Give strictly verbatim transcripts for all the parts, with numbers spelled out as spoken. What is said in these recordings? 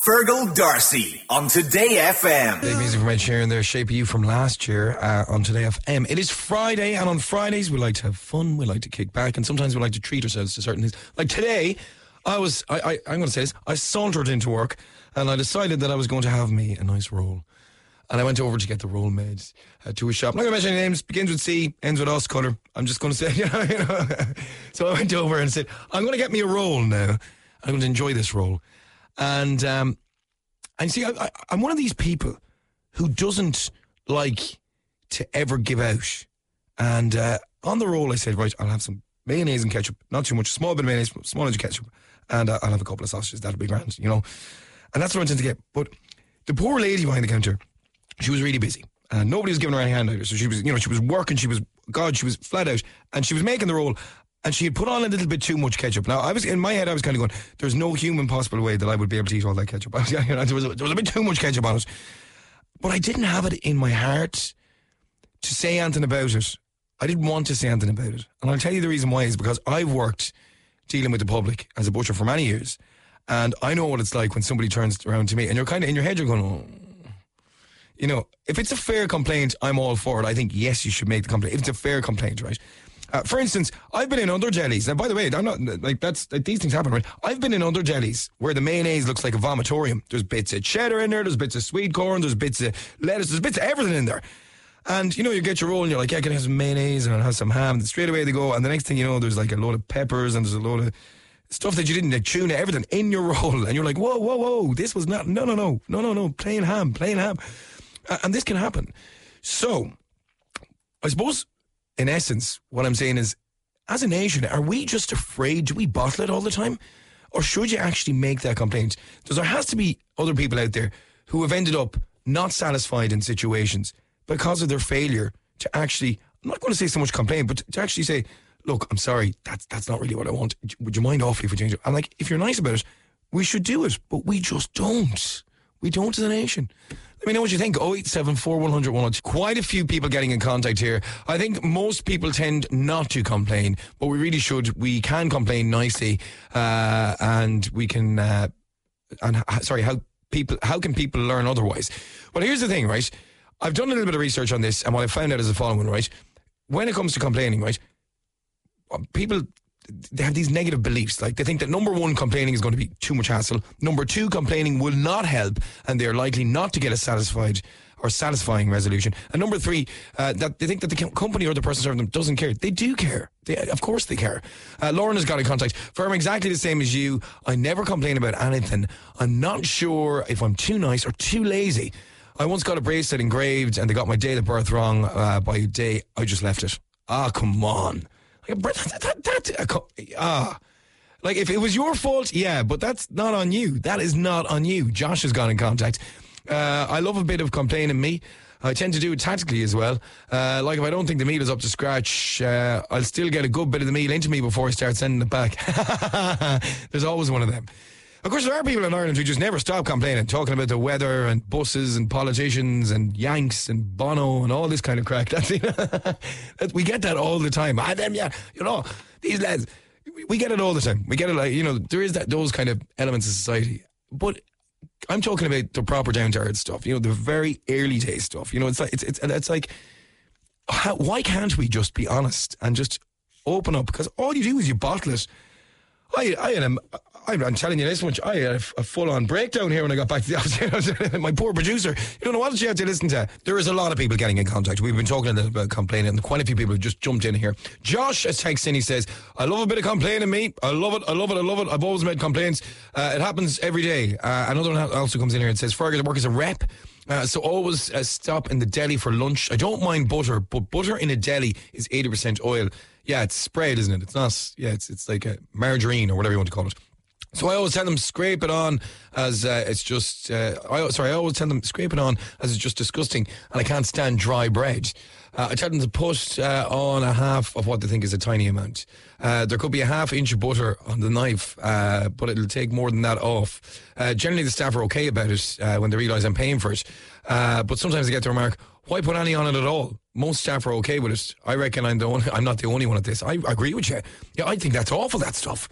Fergal Darcy on Today F M. The music from Ed Sheeran there, Shape of You from last year uh, on Today F M. It is Friday, and on Fridays we like to have fun, we like to kick back, and sometimes we like to treat ourselves to certain things. Like today, I was, I, I, I'm going to say this, I sauntered into work, and I decided that I was going to have me a nice roll. And I went over to get the roll made uh, to a shop. I'm not going to mention any names, begins with C, ends with us colour. I'm just going to say, you know, you know. So I went over and said, I'm going to get me a roll now. I'm going to enjoy this roll. And um, and see, I, I, I'm one of these people who doesn't like to ever give out. And uh, on the roll, I said, right, I'll have some mayonnaise and ketchup. Not too much, small bit of mayonnaise, small bit of ketchup. And uh, I'll have a couple of sausages. That'll be grand, you know. And that's what I intend to get. But the poor lady behind the counter, she was really busy. And nobody was giving her any hand either. So she was, you know, she was working. She was, God, she was flat out. And she was making the roll. And she had put on a little bit too much ketchup. Now, I was in my head, I was kind of going, there's no human possible way that I would be able to eat all that ketchup. I was, you know, there, was a, there was a bit too much ketchup on it. But I didn't have it in my heart to say anything about it. I didn't want to say anything about it. And I'll tell you the reason why is because I've worked dealing with the public as a butcher for many years. And I know what it's like when somebody turns around to me and you're kind of in your head, you're going, oh. You know, if it's a fair complaint, I'm all for it. I think, yes, you should make the complaint. If it's a fair complaint, right? Uh, for instance, I've been in other jellies. Now, by the way, I'm not like that's like, these things happen, right? I've been in other jellies where the mayonnaise looks like a vomitorium. There's bits of cheddar in there, there's bits of sweet corn, there's bits of lettuce, there's bits of everything in there. And you know, you get your roll and you're like, yeah, I can have some mayonnaise and I'll have some ham. And straight away they go, and the next thing you know, there's like a load of peppers and there's a load of stuff that you didn't, like tuna, everything in your roll, and you're like, whoa, whoa, whoa, this was not, no, no, no, no, no, no, plain ham, plain ham, uh, and this can happen. So, I suppose, in essence, what I'm saying is, as a nation, are we just afraid? Do we bottle it all the time? Or should you actually make that complaint? Because there has to be other people out there who have ended up not satisfied in situations because of their failure to actually, I'm not going to say so much complain, but to actually say, look, I'm sorry, that's that's not really what I want. Would you mind awfully if we change it? I'm like, if you're nice about it, we should do it. But we just don't. We don't as a nation. Let me know what you think. oh eight seven four, one hundred, one oh two. Quite a few people getting in contact here. I think most people tend not to complain, but we really should. We can complain nicely, uh, and we can. Uh, and uh, sorry, how people? How can people learn otherwise? Well, here's the thing, right? I've done a little bit of research on this, and what I found out is the following, right? When it comes to complaining, right, people, they have these negative beliefs. Like, they think that number one, complaining is going to be too much hassle. Number two, complaining will not help, and they're likely not to get a satisfied or satisfying resolution. And number three, uh, that they think that the company or the person serving them doesn't care. They do care. They, of course they care. Uh, Lauren has got in contact. For I'm exactly the same as you. I never complain about anything. I'm not sure if I'm too nice or too lazy. I once got a bracelet engraved and they got my date of birth wrong uh, by a day. I just left it. Ah, come on. Like, that, that, that, uh, ah. Like, if it was your fault, yeah, but that's not on you. That is not on you. Josh has got in contact. Uh, I love a bit of complaining me. I tend to do it tactically as well. Uh, like, if I don't think the meal is up to scratch, uh, I'll still get a good bit of the meal into me before I start sending it back. There's always one of them. Of course, there are people in Ireland who just never stop complaining, talking about the weather and buses and politicians and Yanks and Bono and all this kind of crack. That's, you know, we get that all the time. Ah, them, yeah, you know, these lads, we get it all the time. We get it like, you know, there is that those kind of elements of society. But I'm talking about the proper down-to-earth stuff, you know, the very early days stuff. You know, it's like, it's, it's, it's like, how, why can't we just be honest and just open up? Because all you do is you bottle it. I, I had a, I'm telling you this much, I had a, a full-on breakdown here when I got back to the office. My poor producer, you don't know what you have to listen to. There is a lot of people getting in contact. We've been talking a little about complaining, and quite a few people have just jumped in here. Josh has texted in, he says, I love a bit of complaining, me. I love it, I love it, I love it. I've always made complaints. Uh, it happens every day. Uh, another one also comes in here and says, Fergus, I work as a rep. Uh, so always uh, stop in the deli for lunch. I don't mind butter, but butter in a deli is eighty percent oil. Yeah, it's spread, isn't it? It's not, yeah, it's it's like a margarine or whatever you want to call it. So I always tell them scrape it on as uh, it's just, uh, I, sorry, I always tell them scrape it on as it's just disgusting and I can't stand dry bread. Uh, I tell them to put uh, on a half of what they think is a tiny amount. Uh, there could be a half inch of butter on the knife, uh, but it'll take more than that off. Uh, generally the staff are okay about it uh, when they realise I'm paying for it. Uh, but sometimes they get the remark, why put any on it at all? Most staff are okay with it. I reckon I'm the only, I'm not the only one at this. I agree with you. Yeah, I think that's awful, that stuff.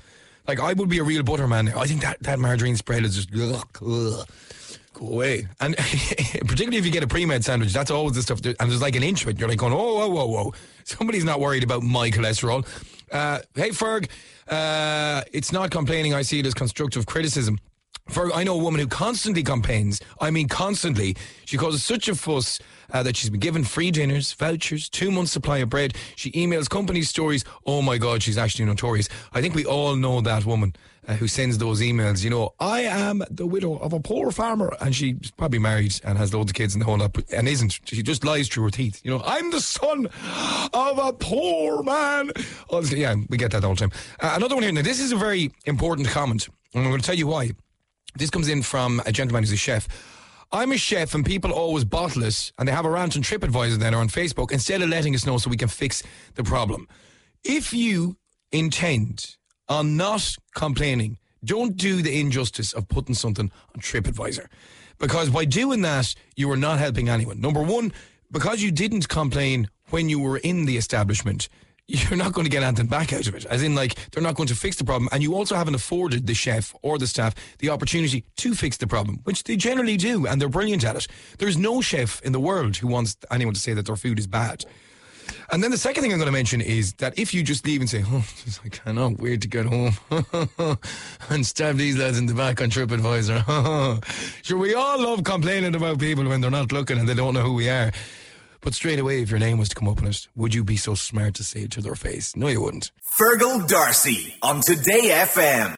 Like, I would be a real butter man now. I think that, that margarine spread is just, ugh, ugh, go away. And particularly if you get a pre-made sandwich, that's always the stuff, that, and there's like an inch of it. You're like going, oh, whoa, whoa, whoa. Somebody's not worried about my cholesterol. Uh, hey, Ferg, uh, it's not complaining. I see it as constructive criticism. Ferg, I know a woman who constantly complains. I mean, constantly. She causes such a fuss uh, that she's been given free dinners, vouchers, two months' supply of bread. She emails company stories. Oh, my God, she's actually notorious. I think we all know that woman uh, who sends those emails. You know, I am the widow of a poor farmer. And she's probably married and has loads of kids and the whole lot, and isn't. She just lies through her teeth. You know, I'm the son of a poor man. Honestly, yeah, we get that all the time. Uh, another one here. Now, this is a very important comment, and I'm going to tell you why. This comes in from a gentleman who's a chef. I'm a chef and people always bottle it and they have a rant on TripAdvisor then or on Facebook instead of letting us know so we can fix the problem. If you intend on not complaining, don't do the injustice of putting something on TripAdvisor. Because by doing that, you are not helping anyone. Number one, because you didn't complain when you were in the establishment, you're not going to get anything back out of it. As in, like, they're not going to fix the problem. And you also haven't afforded the chef or the staff the opportunity to fix the problem, which they generally do, and they're brilliant at it. There's no chef in the world who wants anyone to say that their food is bad. And then the second thing I'm going to mention is that if you just leave and say, oh, I cannot wait to get home and stab these lads in the back on TripAdvisor. Sure, we all love complaining about people when they're not looking and they don't know who we are. But straight away, if your name was to come up on it, would you be so smart to say it to their face? No, you wouldn't. Fergal Darcy on Today F M.